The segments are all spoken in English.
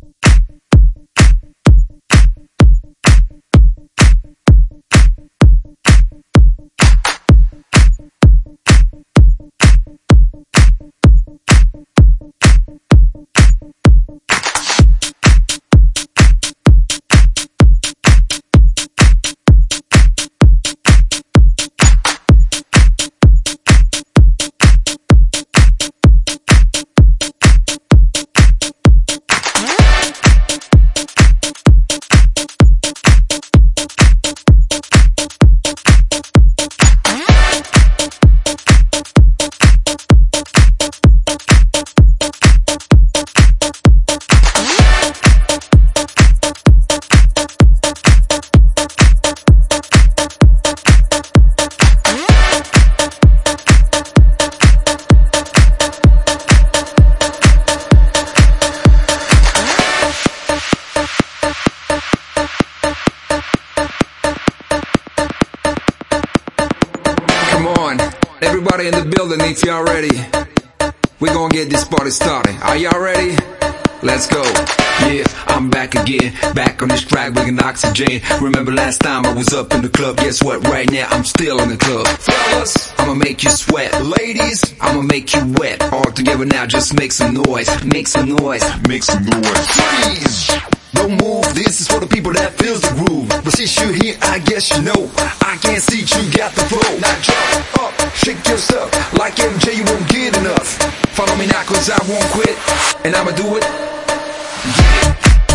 Everybody in the building, if y'all ready, we're gonna get this party started. Are y'all ready? Let's go. Yeah, I'm back again, back on this track, bringing oxygen. Remember last time I was up in the club, guess what, right now I'm still in the club. Fellas, I'ma make you sweat. Ladies, I'ma make you wet. All together now, just make some noise. Make some noise. Make some noise. Freeze! Don't move, this is for the people that feels the groove. But since you're here, I guess you know I can't see you got the flow. Now jump up, shake yourself. Like MJ, you won't get enough. Follow me now, cause I won't quit. And I'ma do it. Yeah.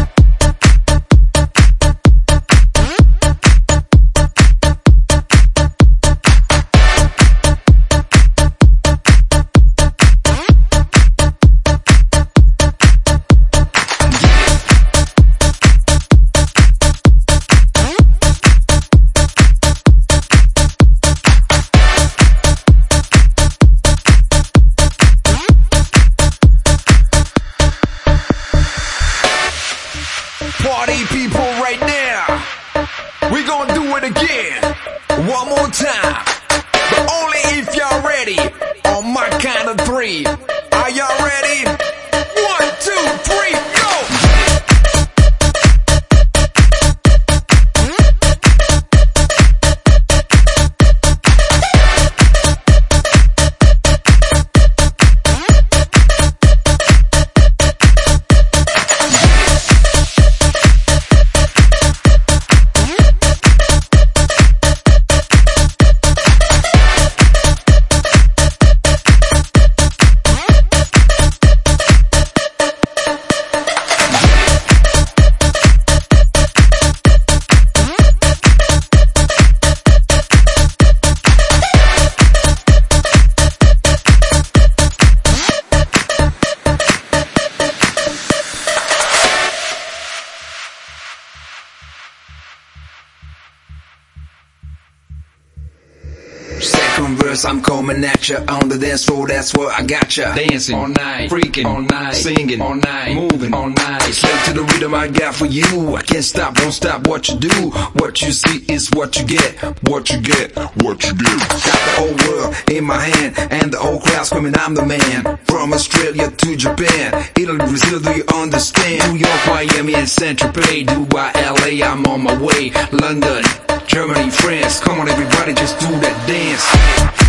Party people right now, we gonna do it again, one more time, but only if y'all ready, on my count of three. Are y'all ready? 1, 2, 3, go! Second verse, I'm coming at ya on the dance floor, that's where I got ya. Dancing all night, freaking all night, singing all night, moving all night. Straight to the rhythm I got for you. I can't stop, won't stop what you do. What you see is what you get, what you get, what you get. Got the whole world in my hand, and the whole crowd screaming I'm the man. From Australia to Japan, Italy, Brazil, do you understand? New York, Miami, and Saint-Tropez, Dubai, LA, I'm on my way. London, Germany, France, come on everybody, just do that dance.